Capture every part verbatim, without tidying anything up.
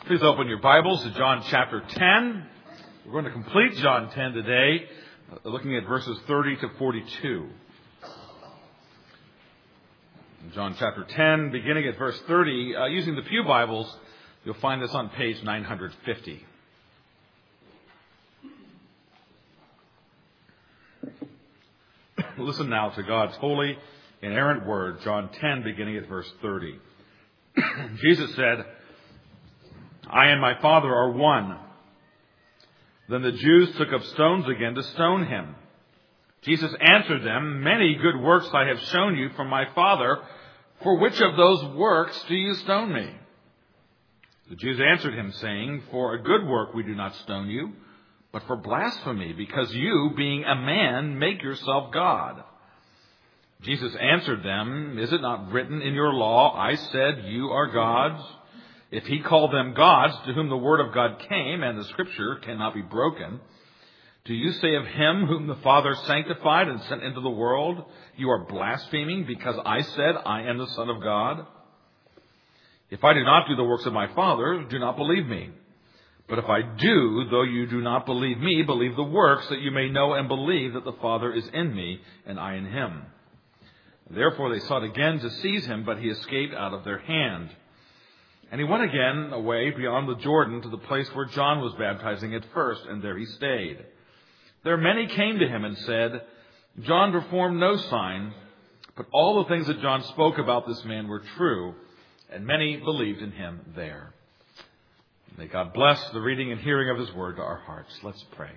Please open your Bibles to John chapter ten. We're going to complete John ten today, looking at verses thirty to forty-two. In John chapter ten, beginning at verse thirty, uh, using the Pew Bibles, you'll find this on page nine hundred fifty. Listen now to God's holy, inerrant word, John ten, beginning at verse thirty. Jesus said, "I and my Father are one." Then the Jews took up stones again to stone him. Jesus answered them, "Many good works I have shown you from my Father. For which of those works do you stone me?" The Jews answered him, saying, "For a good work we do not stone you, but for blasphemy, because you, being a man, make yourself God." Jesus answered them, "Is it not written in your law, I said you are gods? If he called them gods, to whom the word of God came, and the scripture cannot be broken, do you say of him whom the Father sanctified and sent into the world, you are blaspheming because I said I am the Son of God? If I do not do the works of my Father, do not believe me. But if I do, though you do not believe me, believe the works, that you may know and believe that the Father is in me and I in him." Therefore they sought again to seize him, but he escaped out of their hand. And he went again away beyond the Jordan to the place where John was baptizing at first, and there he stayed. There many came to him and said, "John performed no sign, but all the things that John spoke about this man were true," and many believed in him there. May God bless the reading and hearing of his word to our hearts. Let's pray.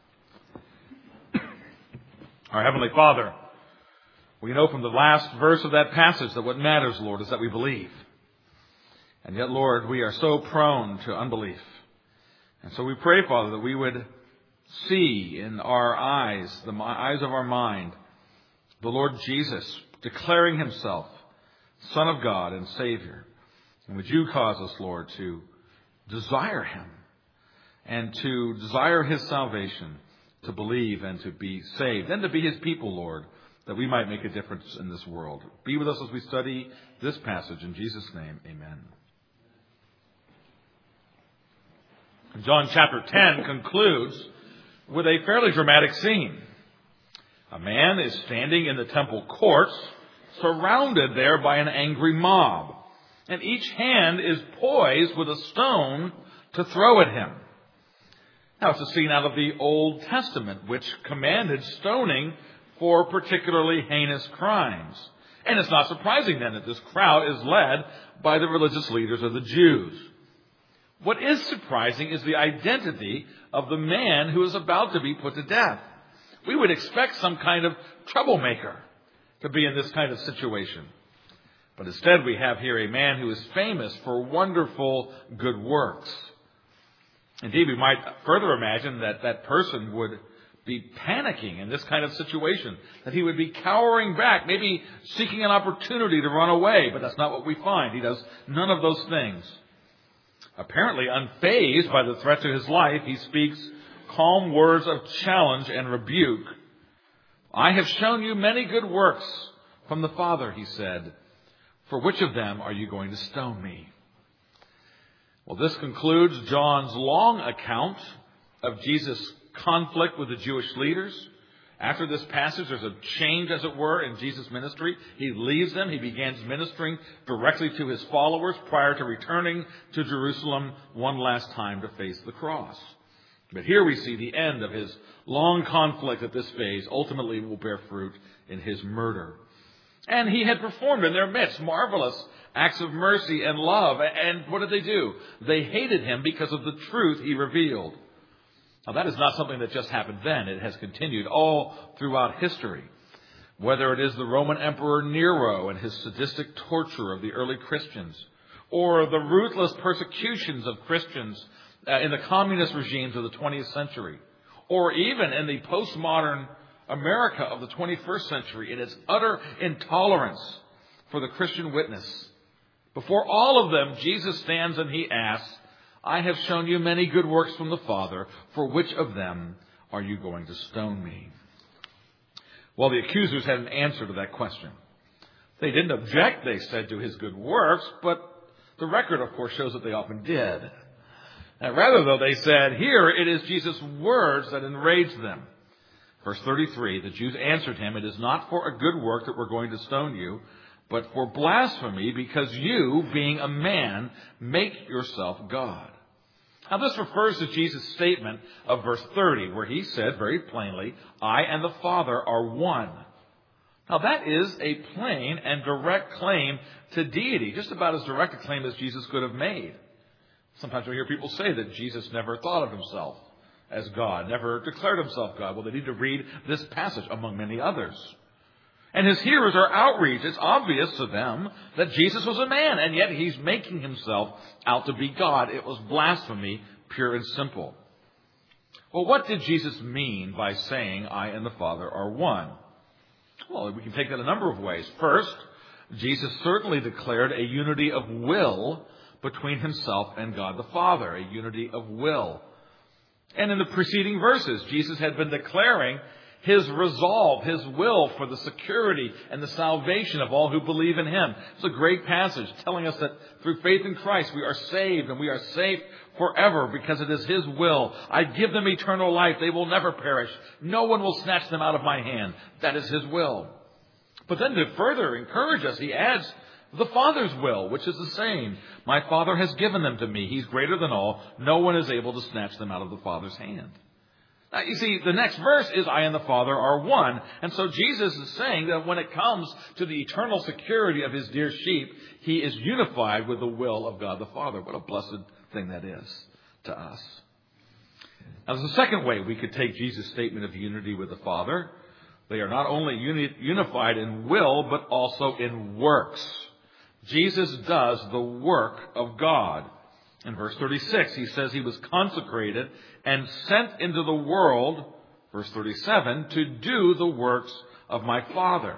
Our Heavenly Father, we know from the last verse of that passage that what matters, Lord, is that we believe. And yet, Lord, we are so prone to unbelief. And so we pray, Father, that we would see in our eyes, the eyes of our mind, the Lord Jesus declaring himself Son of God and Savior. And would you cause us, Lord, to desire him and to desire his salvation, to believe and to be saved and to be his people, Lord, that we might make a difference in this world. Be with us as we study this passage. In Jesus' name, amen. John chapter ten concludes with a fairly dramatic scene. A man is standing in the temple courts, surrounded there by an angry mob, and each hand is poised with a stone to throw at him. Now, it's a scene out of the Old Testament, which commanded stoning for particularly heinous crimes. And it's not surprising then that this crowd is led by the religious leaders of the Jews. What is surprising is the identity of the man who is about to be put to death. We would expect some kind of troublemaker to be in this kind of situation. But instead we have here a man who is famous for wonderful good works. Indeed, we might further imagine that that person would be panicking in this kind of situation, that he would be cowering back, maybe seeking an opportunity to run away. But that's not what we find. He does none of those things. Apparently unfazed by the threat to his life, he speaks calm words of challenge and rebuke. "I have shown you many good works from the Father," he said. "For which of them are you going to stone me?" Well, this concludes John's long account of Jesus' conflict with the Jewish leaders. After this passage, there's a change, as it were, in Jesus' ministry. He leaves them. He begins ministering directly to his followers prior to returning to Jerusalem one last time to face the cross. But here we see the end of his long conflict at this phase ultimately will bear fruit in his murder. And he had performed in their midst marvelous acts of mercy and love. And what did they do? They hated him because of the truth he revealed. Now, that is not something that just happened then. It has continued all throughout history. Whether it is the Roman Emperor Nero and his sadistic torture of the early Christians, or the ruthless persecutions of Christians uh, in the communist regimes of the twentieth century, or even in the postmodern America of the twenty-first century, in its utter intolerance for the Christian witness. Before all of them, Jesus stands and he asks, "I have shown you many good works from the Father. For which of them are you going to stone me?" Well, the accusers had an answer to that question. They didn't object, they said, to his good works, but the record, of course, shows that they often did. And rather, though, they said, here it is Jesus' words that enraged them. Verse thirty-three, the Jews answered him, it is not for a good work that we're going to stone you, but for blasphemy, because you, being a man, make yourself God. Now this refers to Jesus' statement of verse thirty, where he said very plainly, I and the Father are one. Now that is a plain and direct claim to deity, just about as direct a claim as Jesus could have made. Sometimes we hear people say that Jesus never thought of himself as God, never declared himself God. Well, they need to read this passage among many others. And his hearers are outraged. It's obvious to them that Jesus was a man, and yet he's making himself out to be God. It was blasphemy, pure and simple. Well, what did Jesus mean by saying, I and the Father are one? Well, we can take that a number of ways. First, Jesus certainly declared a unity of will between himself and God the Father, a unity of will. And in the preceding verses, Jesus had been declaring his resolve, his will for the security and the salvation of all who believe in him. It's a great passage telling us that through faith in Christ we are saved, and we are saved forever because it is his will. I give them eternal life. They will never perish. No one will snatch them out of my hand. That is his will. But then to further encourage us, he adds the Father's will, which is the same. My Father has given them to me. He's greater than all. No one is able to snatch them out of the Father's hand. Now, you see, the next verse is, I and the Father are one. And so Jesus is saying that when it comes to the eternal security of his dear sheep, he is unified with the will of God the Father. What a blessed thing that is to us. Now, there's a second way we could take Jesus' statement of unity with the Father. They are not only uni- unified in will, but also in works. Jesus does the work of God. In verse thirty-six, he says he was consecrated and sent into the world, verse thirty-seven, to do the works of my Father.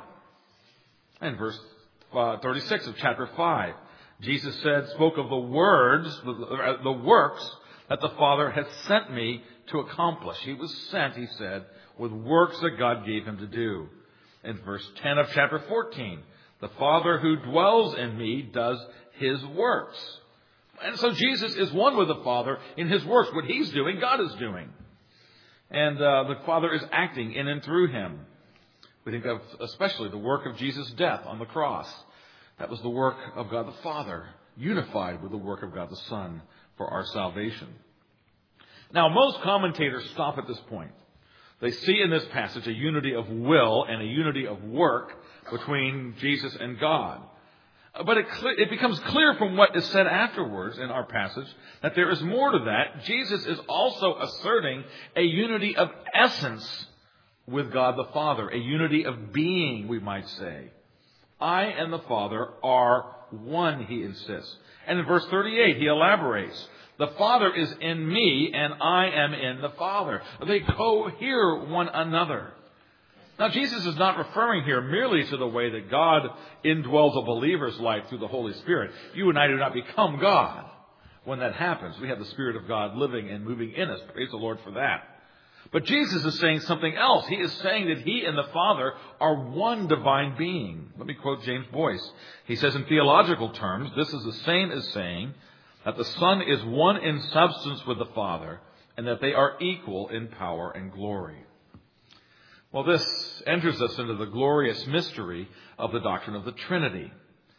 And verse thirty-six of chapter five, Jesus said, spoke of the words, the, the works that the Father has sent me to accomplish. He was sent, he said, with works that God gave him to do. In verse ten of chapter fourteen, the Father who dwells in me does his works. And so Jesus is one with the Father in his works. What he's doing, God is doing. And uh, the Father is acting in and through him. We think of especially the work of Jesus' death on the cross. That was the work of God the Father, unified with the work of God the Son for our salvation. Now, most commentators stop at this point. They see in this passage a unity of will and a unity of work between Jesus and God. But it, it becomes clear from what is said afterwards in our passage that there is more to that. Jesus is also asserting a unity of essence with God the Father, a unity of being, we might say. I and the Father are one, he insists. And in verse thirty-eight, he elaborates. The Father is in me, and I am in the Father. They cohere one another. Now, Jesus is not referring here merely to the way that God indwells a believer's life through the Holy Spirit. You and I do not become God when that happens. We have the Spirit of God living and moving in us. Praise the Lord for that. But Jesus is saying something else. He is saying that he and the Father are one divine being. Let me quote James Boyce. He says, in theological terms, this is the same as saying that the Son is one in substance with the Father, and that they are equal in power and glory. Well, this enters us into the glorious mystery of the doctrine of the Trinity.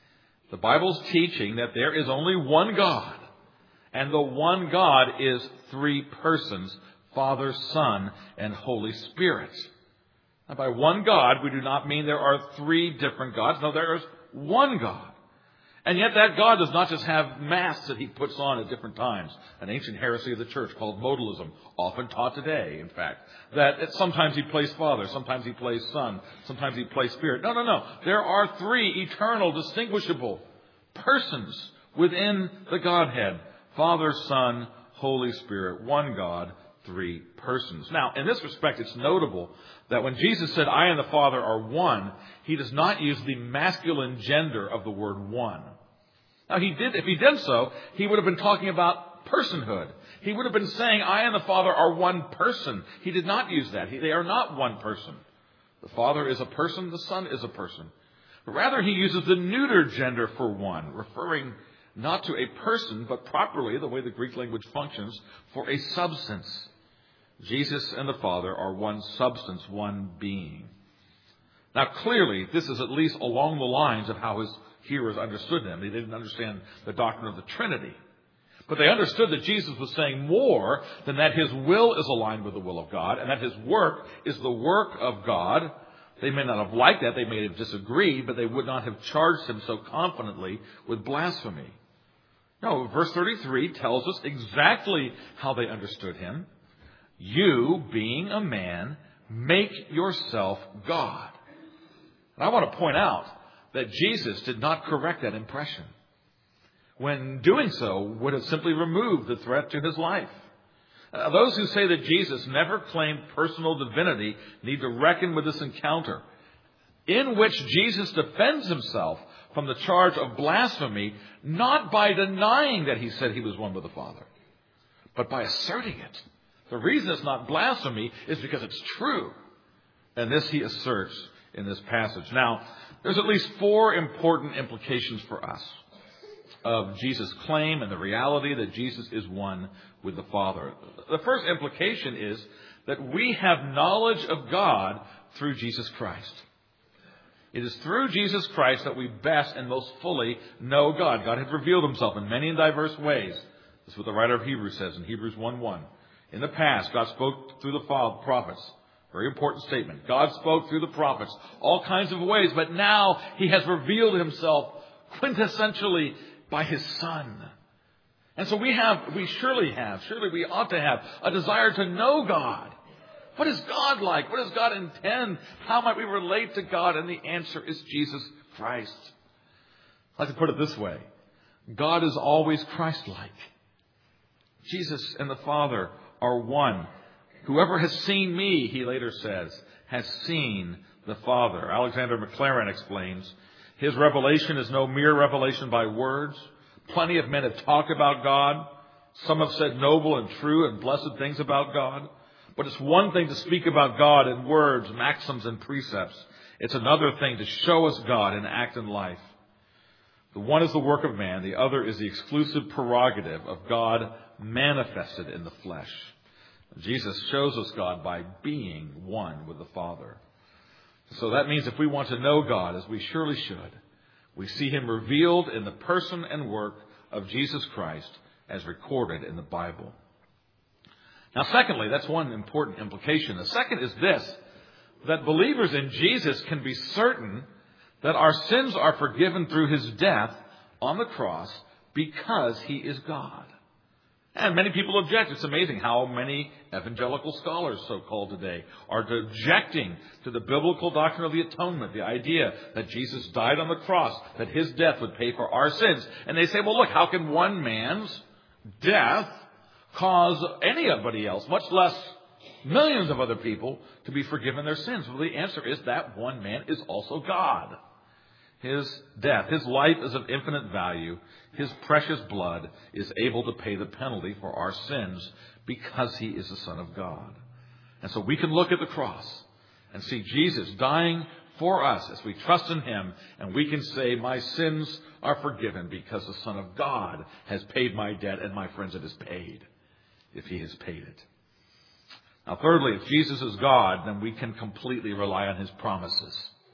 The Bible's teaching that there is only one God, and the one God is three persons, Father, Son, and Holy Spirit. Now, by one God, we do not mean there are three different gods. No, there is one God. And yet that God does not just have masks that he puts on at different times. An ancient heresy of the church called modalism, often taught today, in fact. That it, sometimes he plays Father, sometimes he plays Son, sometimes he plays Spirit. No, no, no. There are three eternal, distinguishable persons within the Godhead. Father, Son, Holy Spirit. One God, three persons. Now, in this respect, it's notable that when Jesus said, I and the Father are one, he does not use the masculine gender of the word one. Now, he did, if he did so, he would have been talking about personhood. He would have been saying, I and the Father are one person. He did not use that. He, they are not one person. The Father is a person. The Son is a person. But rather, he uses the neuter gender for one, referring not to a person, but properly, the way the Greek language functions, for a substance. Jesus and the Father are one substance, one being. Now, clearly, this is at least along the lines of how his hearers understood him. They didn't understand the doctrine of the Trinity. But they understood that Jesus was saying more than that his will is aligned with the will of God and that his work is the work of God. They may not have liked that. They may have disagreed, but they would not have charged him so confidently with blasphemy. No, verse thirty-three tells us exactly how they understood him. You, being a man, make yourself God. And I want to point out that Jesus did not correct that impression. When doing so, would have simply removed the threat to his life. Uh, those who say that Jesus never claimed personal divinity need to reckon with this encounter, in which Jesus defends himself from the charge of blasphemy, not by denying that he said he was one with the Father, but by asserting it. The reason it's not blasphemy is because it's true. And this he asserts in this passage. Now, there's at least four important implications for us of Jesus' claim and the reality that Jesus is one with the Father. The first implication is that we have knowledge of God through Jesus Christ. It is through Jesus Christ that we best and most fully know God. God has revealed himself in many and diverse ways. That's what the writer of Hebrews says in Hebrews one one. In the past, God spoke through the prophets. Very important statement. God spoke through the prophets all kinds of ways, but now he has revealed himself quintessentially by his Son. And so we have, we surely have, surely we ought to have a desire to know God. What is God like? What does God intend? How might we relate to God? And the answer is Jesus Christ. I'd like to put it this way. God is always Christ-like. Jesus and the Father are one. Whoever has seen me, he later says, has seen the Father. Alexander Maclaren explains, his revelation is no mere revelation by words. Plenty of men have talked about God. Some have said noble and true and blessed things about God. But it's one thing to speak about God in words, maxims, and precepts. It's another thing to show us God and act in life. The one is the work of man. The other is the exclusive prerogative of God manifested in the flesh. Jesus shows us God by being one with the Father. So that means if we want to know God, as we surely should, we see him revealed in the person and work of Jesus Christ as recorded in the Bible. Now, secondly, that's one important implication. The second is this, that believers in Jesus can be certain that our sins are forgiven through his death on the cross because he is God. And many people object. It's amazing how many evangelical scholars, so-called today, are objecting to the biblical doctrine of the atonement, the idea that Jesus died on the cross, that his death would pay for our sins. And they say, well, look, how can one man's death cause anybody else, much less millions of other people, to be forgiven their sins? Well, the answer is that one man is also God. His death, his life is of infinite value. His precious blood is able to pay the penalty for our sins because he is the Son of God. And so we can look at the cross and see Jesus dying for us as we trust in him, and we can say, my sins are forgiven because the Son of God has paid my debt, and my friends, it is paid if he has paid it. Now, thirdly, if Jesus is God, then we can completely rely on his promises.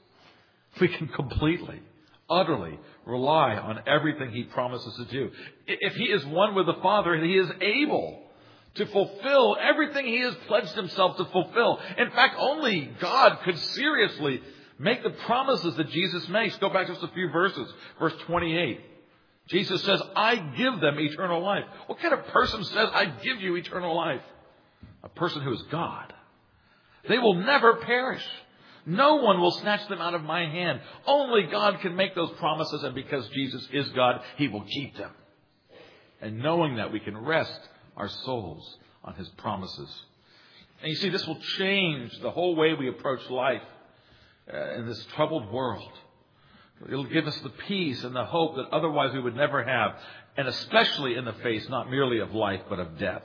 We can completely, utterly rely on everything he promises to do. If he is one with the Father, he is able to fulfill everything he has pledged himself to fulfill. In fact, only God could seriously make the promises that Jesus makes. Go back just a few verses. Verse twenty-eight. Jesus says, I give them eternal life. What kind of person says, I give you eternal life? A person who is God. They will never perish. No one will snatch them out of my hand. Only God can make those promises, and because Jesus is God, he will keep them. And knowing that, we can rest our souls on his promises. And you see, this will change the whole way we approach life uh, in this troubled world. It'll give us the peace and the hope that otherwise we would never have, and especially in the face not merely of life but of death.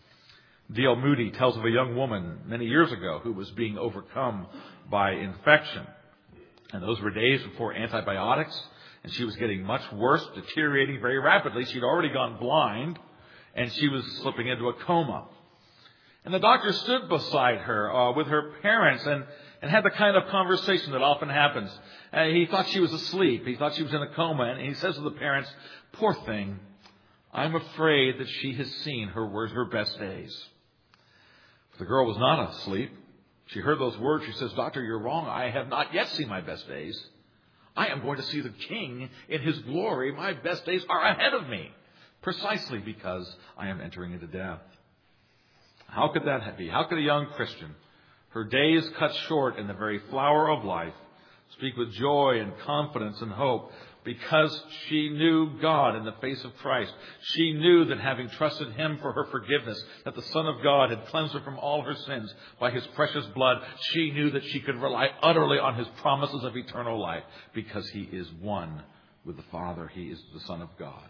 D L Moody tells of a young woman many years ago who was being overcome by infection. And those were days before antibiotics And she was getting much worse, deteriorating very rapidly. She'd already gone blind, and she was slipping into a coma. And the doctor stood beside her uh, with her parents and, and had the kind of conversation that often happens. Uh, he thought she was asleep. He thought she was in a coma. And he says to the parents, "Poor thing, I'm afraid that she has seen her, her best days." But the girl was not asleep. She heard those words. She says, "Doctor, you're wrong. I have not yet seen my best days. I am going to see the King in his glory. My best days are ahead of me, precisely because I am entering into death." How could that be? How could a young Christian, her days cut short in the very flower of life, speak with joy and confidence and hope? Because she knew God in the face of Christ. She knew that having trusted him for her forgiveness, that the Son of God had cleansed her from all her sins by his precious blood, she knew that she could rely utterly on his promises of eternal life, because he is one with the Father. He is the Son of God.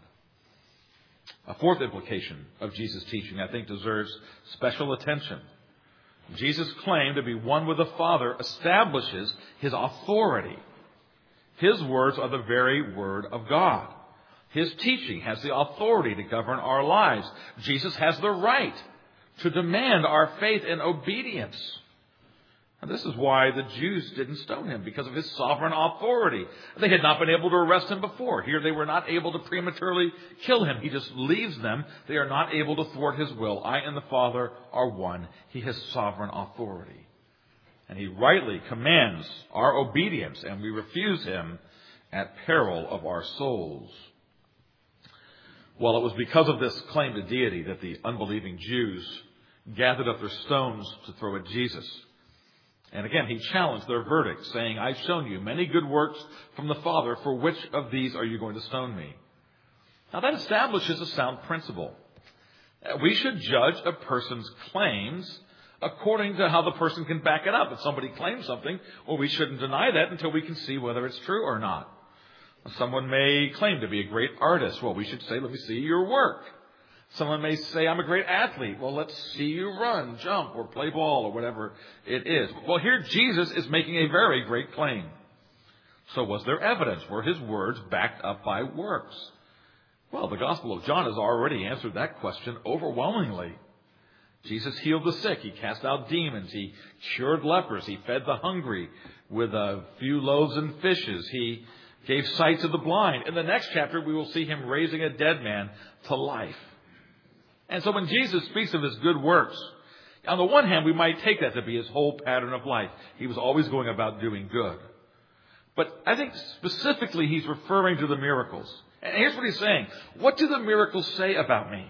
A fourth implication of Jesus' teaching, I think, deserves special attention. Jesus' claim to be one with the Father establishes his authority. His words are the very word of God. His teaching has the authority to govern our lives. Jesus has the right to demand our faith and obedience. And this is why the Jews didn't stone him, because of his sovereign authority. They had not been able to arrest him before. Here they were not able to prematurely kill him. He just leaves them. They are not able to thwart his will. I and the Father are one. He has sovereign authority. And he rightly commands our obedience, and we refuse him at peril of our souls. Well, it was because of this claim to deity that the unbelieving Jews gathered up their stones to throw at Jesus. And again, he challenged their verdict, saying, "I've shown you many good works from the Father. For which of these are you going to stone me?" Now that establishes a sound principle. We should judge a person's claims according to how the person can back it up. If somebody claims something, well, we shouldn't deny that until we can see whether it's true or not. Someone may claim to be a great artist. Well, we should say, "Let me see your work." Someone may say, "I'm a great athlete." Well, let's see you run, jump, or play ball, or whatever it is. Well, here Jesus is making a very great claim. So was there evidence? Were his words backed up by works? Well, the Gospel of John has already answered that question overwhelmingly. Jesus healed the sick. He cast out demons. He cured lepers. He fed the hungry with a few loaves and fishes. He gave sight to the blind. In the next chapter, we will see him raising a dead man to life. And so when Jesus speaks of his good works, on the one hand, we might take that to be his whole pattern of life. He was always going about doing good. But I think specifically he's referring to the miracles. And here's what he's saying. What do the miracles say about me?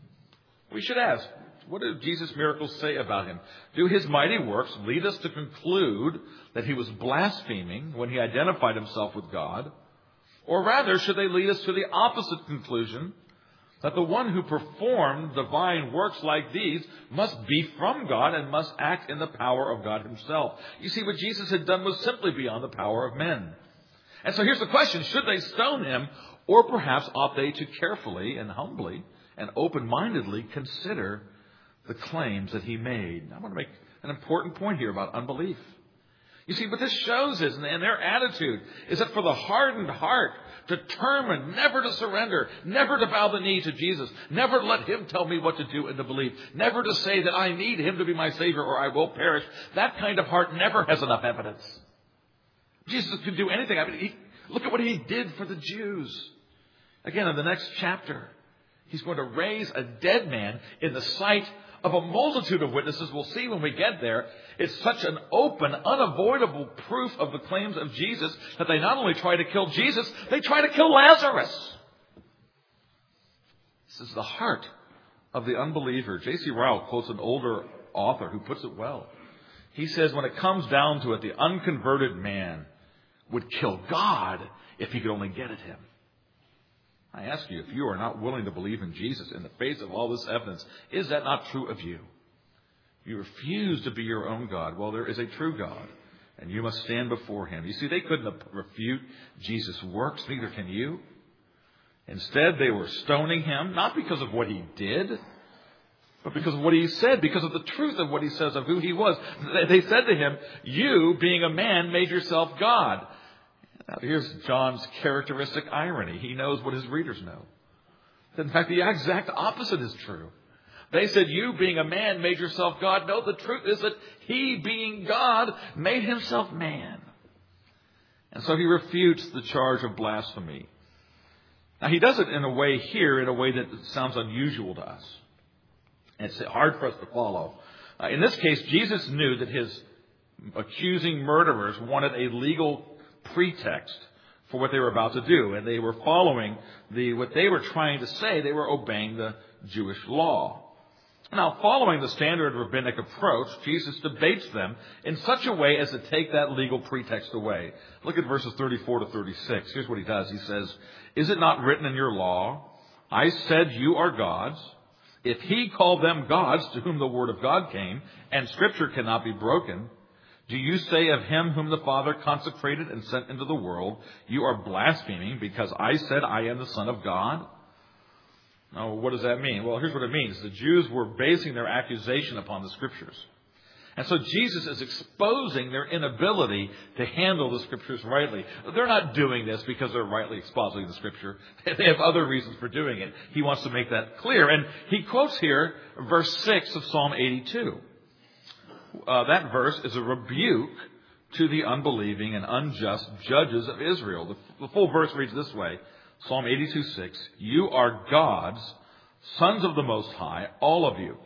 We should ask, what do Jesus' miracles say about him? Do his mighty works lead us to conclude that he was blaspheming when he identified himself with God? Or rather, should they lead us to the opposite conclusion, that the one who performed divine works like these must be from God and must act in the power of God himself? You see, what Jesus had done was simply beyond the power of men. And so here's the question. Should they stone him, or perhaps ought they to carefully and humbly and open-mindedly consider the claims that he made? I want to make an important point here about unbelief. You see, what this shows is, and their attitude, is that for the hardened heart, determined never to surrender, never to bow the knee to Jesus, never to let him tell me what to do and to believe, never to say that I need him to be my Savior or I will perish, that kind of heart never has enough evidence. Jesus could do anything. I mean, he, look at what he did for the Jews. Again, in the next chapter, he's going to raise a dead man in the sight of a multitude of witnesses. We'll see when we get there. It's such an open, unavoidable proof of the claims of Jesus that they not only try to kill Jesus, they try to kill Lazarus. This is the heart of the unbeliever. J C Ryle quotes an older author who puts it well. He says, when it comes down to it, the unconverted man would kill God if he could only get at him. I ask you, if you are not willing to believe in Jesus in the face of all this evidence, is that not true of you? You refuse to be your own God. Well, there is a true God, and you must stand before him. You see, they couldn't refute Jesus' works, neither can you. Instead, they were stoning him, not because of what he did, but because of what he said, because of the truth of what he says of who he was. They said to him, you, being a man, made yourself God. Now, here's John's characteristic irony. He knows what his readers know. In fact, the exact opposite is true. They said, you being a man made yourself God. No, the truth is that he being God made himself man. And so he refutes the charge of blasphemy. Now, he does it in a way here, in a way that sounds unusual to us. And it's hard for us to follow. Uh, in this case, Jesus knew that his accusing murderers wanted a legal pretext for what they were about to do. And they were following the what they were trying to say. They were obeying the Jewish law. Now, following the standard rabbinic approach, Jesus debates them in such a way as to take that legal pretext away. Look at verses thirty-four to thirty-six. Here's what he does. He says, is it not written in your law, I said you are gods? If he called them gods to whom the word of God came, and scripture cannot be broken, do you say of him whom the Father consecrated and sent into the world, you are blaspheming because I said I am the Son of God? Now, what does that mean? Well, here's what it means. The Jews were basing their accusation upon the Scriptures. And so Jesus is exposing their inability to handle the Scriptures rightly. They're not doing this because they're rightly expositing the Scripture. They have other reasons for doing it. He wants to make that clear. And he quotes here verse six of Psalm eighty-two. Uh, that verse is a rebuke to the unbelieving and unjust judges of Israel. The, the full verse reads this way. Psalm eighty-two six, you are gods, sons of the Most High, all of you.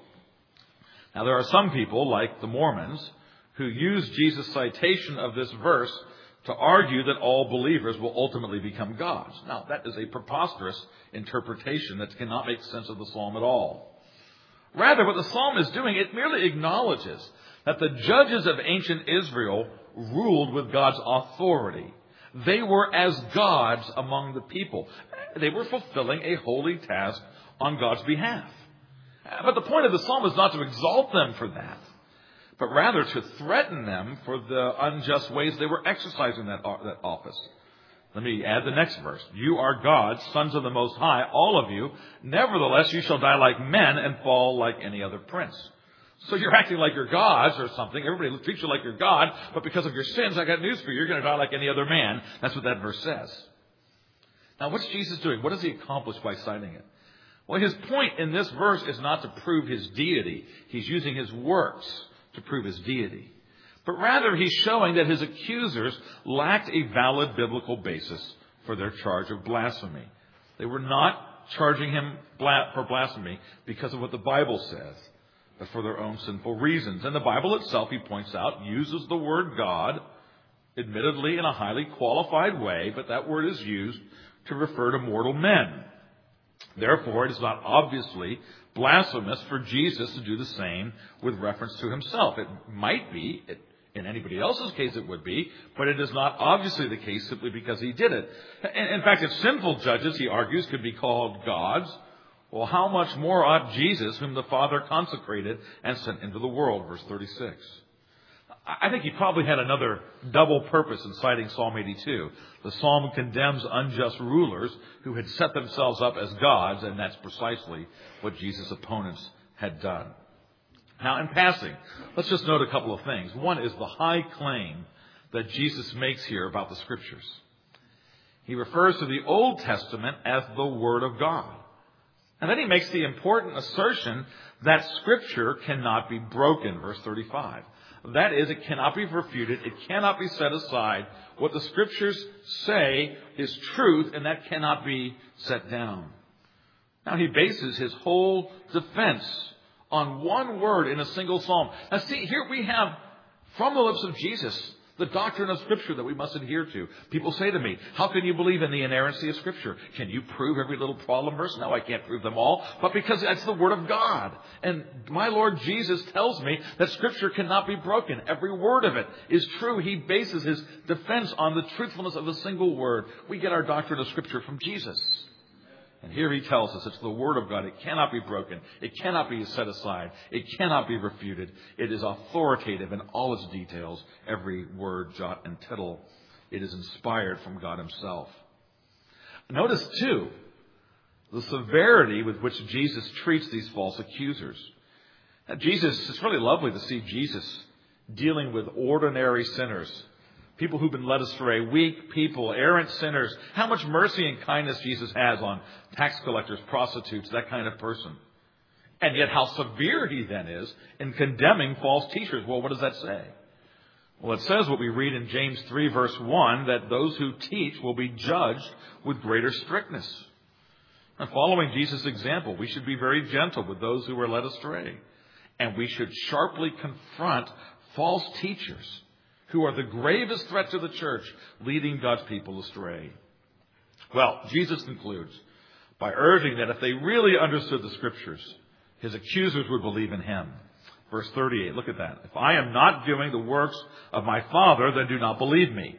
Now, there are some people, like the Mormons, who use Jesus' citation of this verse to argue that all believers will ultimately become gods. Now, that is a preposterous interpretation that cannot make sense of the psalm at all. Rather, what the psalm is doing, it merely acknowledges that the judges of ancient Israel ruled with God's authority. They were as gods among the people. They were fulfilling a holy task on God's behalf. But the point of the psalm is not to exalt them for that, but rather to threaten them for the unjust ways they were exercising that, that office. Let me add the next verse. You are gods, sons of the Most High, all of you. Nevertheless, you shall die like men and fall like any other prince. So you're acting like you're gods or something. Everybody treats you like you're God, but because of your sins, I got news for you. You're going to die like any other man. That's what that verse says. Now, what's Jesus doing? What does he accomplish by citing it? Well, his point in this verse is not to prove his deity. He's using his works to prove his deity. But rather, he's showing that his accusers lacked a valid biblical basis for their charge of blasphemy. They were not charging him for blasphemy because of what the Bible says, but for their own sinful reasons. And the Bible itself, he points out, uses the word God, admittedly in a highly qualified way, but that word is used to refer to mortal men. Therefore, it is not obviously blasphemous for Jesus to do the same with reference to himself. It might be, it, in anybody else's case it would be, but it is not obviously the case simply because he did it. In, in fact, if sinful judges, he argues, could be called gods, well, how much more ought Jesus, whom the Father consecrated and sent into the world? Verse thirty-six. I think he probably had another double purpose in citing Psalm eighty-two. The psalm condemns unjust rulers who had set themselves up as gods, and that's precisely what Jesus' opponents had done. Now, in passing, let's just note a couple of things. One is the high claim that Jesus makes here about the Scriptures. He refers to the Old Testament as the Word of God. And then he makes the important assertion that Scripture cannot be broken, verse thirty-five. That is, it cannot be refuted, it cannot be set aside. What the Scriptures say is truth, and that cannot be set down. Now, he bases his whole defense on one word in a single psalm. Now, see, here we have, from the lips of Jesus, the doctrine of Scripture that we must adhere to. People say to me, how can you believe in the inerrancy of Scripture? Can you prove every little problem verse? No, I can't prove them all, but because that's the Word of God. And my Lord Jesus tells me that Scripture cannot be broken. Every word of it is true. He bases his defense on the truthfulness of a single word. We get our doctrine of Scripture from Jesus. And here he tells us it's the Word of God. It cannot be broken. It cannot be set aside. It cannot be refuted. It is authoritative in all its details. Every word, jot, and tittle. It is inspired from God himself. Notice, too, the severity with which Jesus treats these false accusers. Now, Jesus, it's really lovely to see Jesus dealing with ordinary sinners People who've been led astray, weak people, errant sinners. How much mercy and kindness Jesus has on tax collectors, prostitutes, that kind of person. And yet how severe he then is in condemning false teachers. Well, what does that say? Well, it says what we read in James three, verse one, that those who teach will be judged with greater strictness. And following Jesus' example, we should be very gentle with those who are led astray. And we should sharply confront false teachers who are the gravest threat to the church, leading God's people astray. Well, Jesus concludes by urging that if they really understood the Scriptures, his accusers would believe in him. Verse thirty-eight, look at that. If I am not doing the works of my Father, then do not believe me.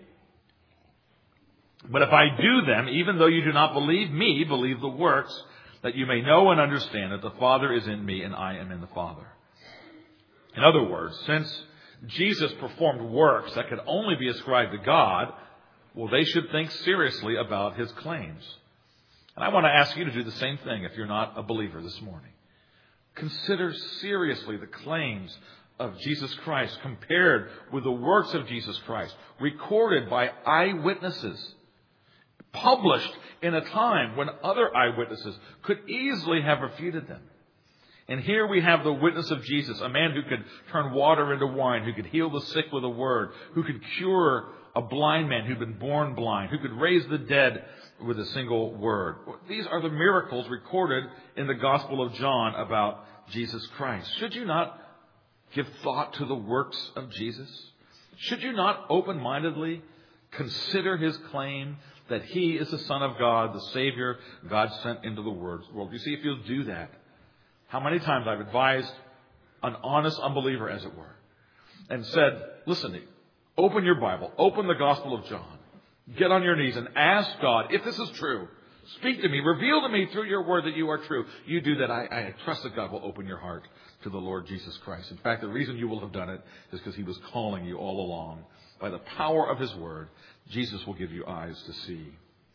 But if I do them, even though you do not believe me, believe the works, that you may know and understand that the Father is in me and I am in the Father. In other words, since Jesus performed works that could only be ascribed to God, well, they should think seriously about his claims. And I want to ask you to do the same thing if you're not a believer this morning. Consider seriously the claims of Jesus Christ compared with the works of Jesus Christ, recorded by eyewitnesses, published in a time when other eyewitnesses could easily have refuted them. And here we have the witness of Jesus, a man who could turn water into wine, who could heal the sick with a word, who could cure a blind man who'd been born blind, who could raise the dead with a single word. These are the miracles recorded in the Gospel of John about Jesus Christ. Should you not give thought to the works of Jesus? Should you not open-mindedly consider his claim that he is the Son of God, the Savior God sent into the world? You see, if you'll do that, how many times I've advised an honest unbeliever, as it were, and said, listen, open your Bible, open the Gospel of John, get on your knees and ask God, if this is true, speak to me, reveal to me through your word that you are true. You do that, I, I trust that God will open your heart to the Lord Jesus Christ. In fact, the reason you will have done it is because he was calling you all along. By the power of his word, Jesus will give you eyes to see.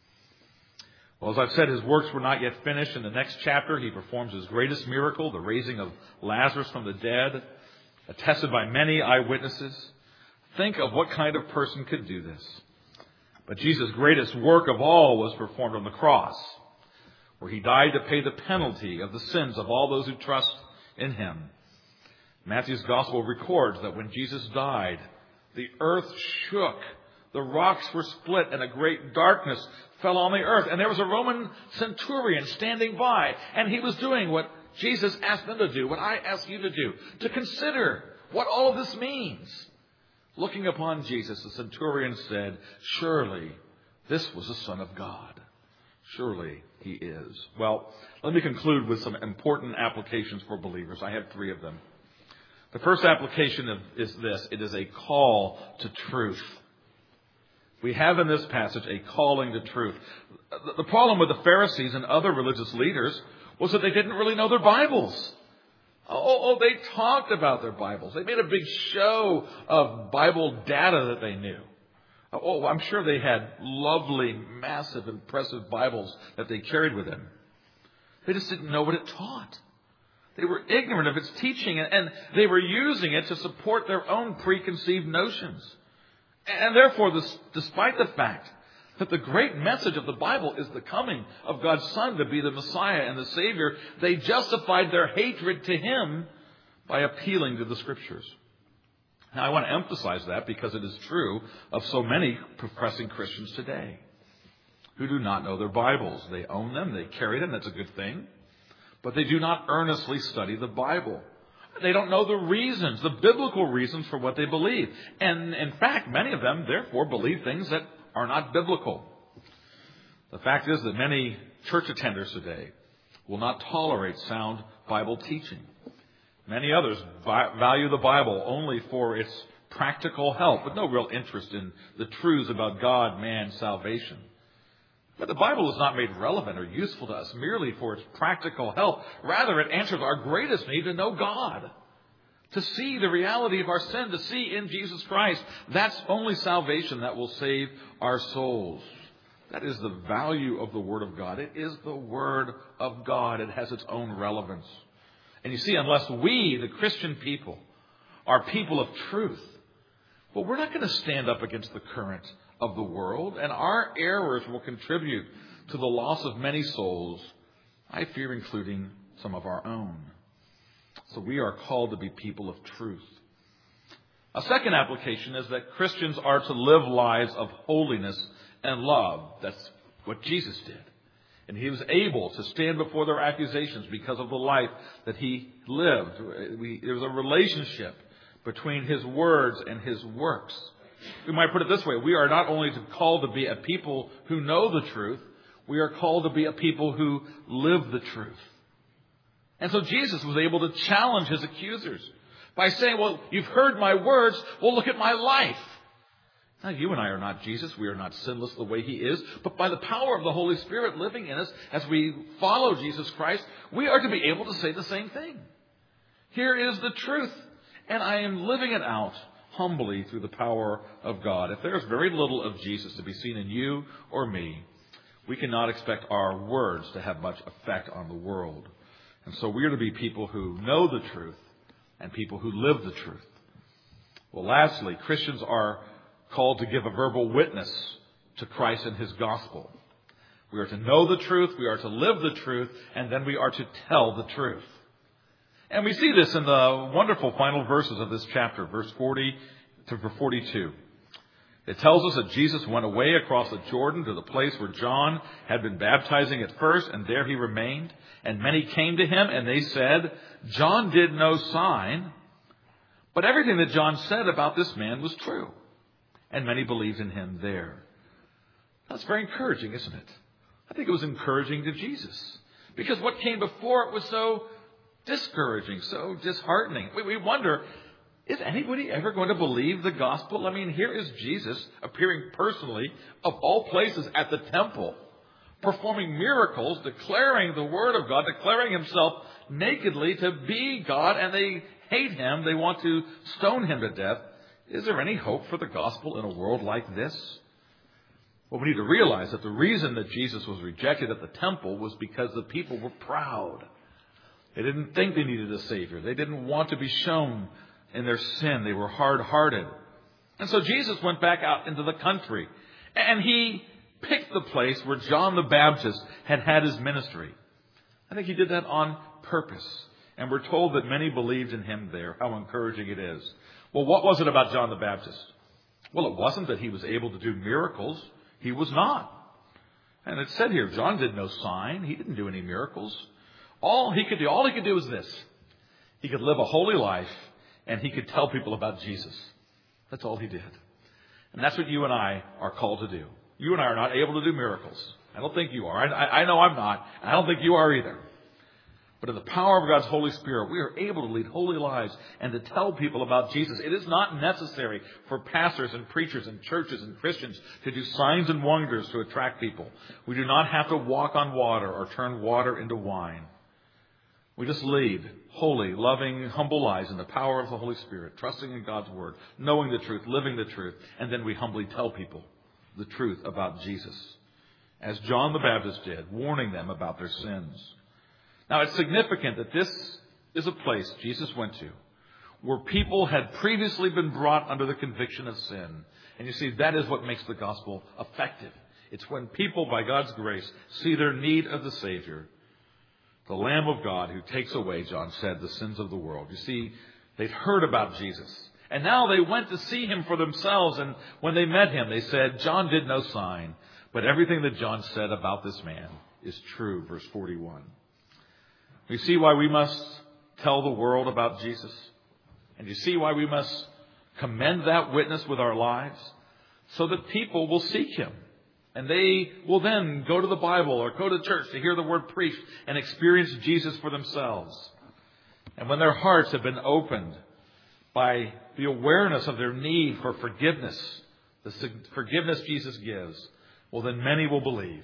Well, as I've said, his works were not yet finished. In the next chapter, he performs his greatest miracle, the raising of Lazarus from the dead, attested by many eyewitnesses. Think of what kind of person could do this. But Jesus' greatest work of all was performed on the cross, where he died to pay the penalty of the sins of all those who trust in him. Matthew's gospel records that when Jesus died, the earth shook, the rocks were split, and a great darkness fell on the earth. And there was a Roman centurion standing by, and he was doing what Jesus asked them to do, what I ask you to do, to consider what all of this means. Looking upon Jesus, the centurion said, surely this was the Son of God. Surely he is. Well, let me conclude with some important applications for believers. I have three of them. The first application of, is this. It is a call to truth. We have in this passage a calling to truth. The problem with the Pharisees and other religious leaders was that they didn't really know their Bibles. Oh, oh, they talked about their Bibles. They made a big show of Bible data that they knew. Oh, I'm sure they had lovely, massive, impressive Bibles that they carried with them. They just didn't know what it taught. They were ignorant of its teaching, and they were using it to support their own preconceived notions. And therefore, this, despite the fact that the great message of the Bible is the coming of God's Son to be the Messiah and the Savior, they justified their hatred to him by appealing to the Scriptures. Now, I want to emphasize that because it is true of so many professing Christians today who do not know their Bibles. They own them, they carry them, that's a good thing. But they do not earnestly study the Bible. They don't know the reasons, the biblical reasons for what they believe. And in fact, many of them, therefore, believe things that are not biblical. The fact is that many church attenders today will not tolerate sound Bible teaching. Many others value the Bible only for its practical help, with no real interest in the truths about God, man, salvation. But the Bible is not made relevant or useful to us merely for its practical help. Rather, it answers our greatest need to know God, to see the reality of our sin, to see in Jesus Christ. That's only salvation that will save our souls. That is the value of the Word of God. It is the Word of God. It has its own relevance. And you see, unless we, the Christian people, are people of truth, But we're not going to stand up against the current of the world, and our errors will contribute to the loss of many souls, I fear including some of our own. So we are called to be people of truth. A second application is that Christians are to live lives of holiness and love. That's what Jesus did. And he was able to stand before their accusations because of the life that he lived. We, there was a relationship between his words and his works. We might put it this way. We are not only called to be a people who know the truth, we are called to be a people who live the truth. And so Jesus was able to challenge his accusers by saying, well, you've heard my words. Well, look at my life. Now, you and I are not Jesus. We are not sinless the way he is. But by the power of the Holy Spirit living in us, as we follow Jesus Christ, we are to be able to say the same thing. Here is the truth, and I am living it out humbly through the power of God. If there is very little of Jesus to be seen in you or me, we cannot expect our words to have much effect on the world. And so we are to be people who know the truth and people who live the truth. Well, lastly, Christians are called to give a verbal witness to Christ and his gospel. We are to know the truth, we are to live the truth, and then we are to tell the truth. And we see this in the wonderful final verses of this chapter, verse forty to forty-two. It tells us that Jesus went away across the Jordan to the place where John had been baptizing at first, and there he remained. And many came to him, and they said, John did no sign, but everything that John said about this man was true. And many believed in him there. That's very encouraging, isn't it? I think it was encouraging to Jesus. Because what came before it was so discouraging, so disheartening. We, we wonder, is anybody ever going to believe the gospel? I mean, here is Jesus appearing personally, of all places, at the temple, performing miracles, declaring the word of God, declaring himself nakedly to be God, and they hate him. They want to stone him to death. Is there any hope for the gospel in a world like this? Well, we need to realize that the reason that Jesus was rejected at the temple was because the people were proud. They didn't think they needed a Savior. They didn't want to be shown in their sin. They were hard-hearted. And so Jesus went back out into the country, and he picked the place where John the Baptist had had his ministry. I think he did that on purpose. And we're told that many believed in him there. How encouraging it is. Well, what was it about John the Baptist? Well, it wasn't that he was able to do miracles. He was not. And it said here, John did no sign. He didn't do any miracles. All he could do, all he could do was this. He could live a holy life, and he could tell people about Jesus. That's all he did. And that's what you and I are called to do. You and I are not able to do miracles. I don't think you are. I, I know I'm not. I don't think you are either. But in the power of God's Holy Spirit, we are able to lead holy lives and to tell people about Jesus. It is not necessary for pastors and preachers and churches and Christians to do signs and wonders to attract people. We do not have to walk on water or turn water into wine. We just lead holy, loving, humble lives in the power of the Holy Spirit, trusting in God's Word, knowing the truth, living the truth, and then we humbly tell people the truth about Jesus, as John the Baptist did, warning them about their sins. Now, it's significant that this is a place Jesus went to where people had previously been brought under the conviction of sin. And you see, that is what makes the gospel effective. It's when people, by God's grace, see their need of the Savior, the Lamb of God who takes away, John said, the sins of the world. You see, they'd heard about Jesus. And now they went to see him for themselves. And when they met him, they said, John did no sign, but everything that John said about this man is true. Verse forty-one. You see why we must tell the world about Jesus? And you see why we must commend that witness with our lives? So that people will seek him. And they will then go to the Bible or go to church to hear the word preached and experience Jesus for themselves. And when their hearts have been opened by the awareness of their need for forgiveness, the forgiveness Jesus gives, well, then many will believe.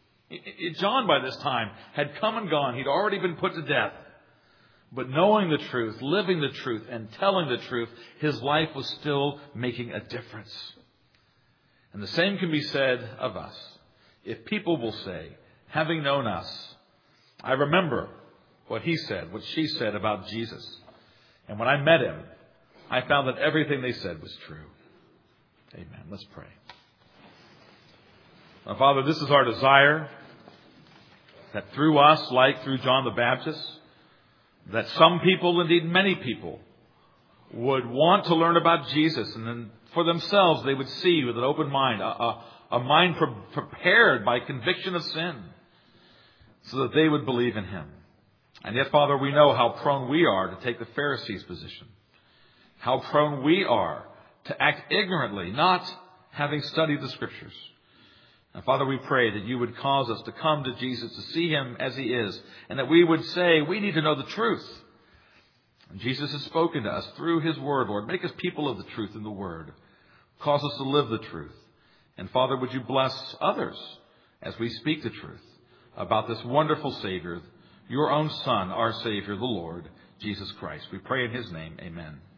John, by this time, had come and gone. He'd already been put to death. But knowing the truth, living the truth, and telling the truth, his life was still making a difference. And the same can be said of us. If people will say, having known us, I remember what he said, what she said about Jesus. And when I met him, I found that everything they said was true. Amen. Let's pray. Now, Father, this is our desire, that through us, like through John the Baptist, that some people, indeed many people, would want to learn about Jesus, and then for themselves they would see with an open mind, a, a, a mind pre- prepared by conviction of sin, so that they would believe in Him. And yet, Father, we know how prone we are to take the Pharisees' position, how prone we are to act ignorantly, not having studied the Scriptures. And Father, we pray that you would cause us to come to Jesus, to see Him as He is, and that we would say, we need to know the truth. And Jesus has spoken to us through His Word, Lord. Make us people of the truth in the Word. Cause us to live the truth. And Father, would you bless others as we speak the truth about this wonderful Savior, your own Son, our Savior, the Lord, Jesus Christ. We pray in His name. Amen.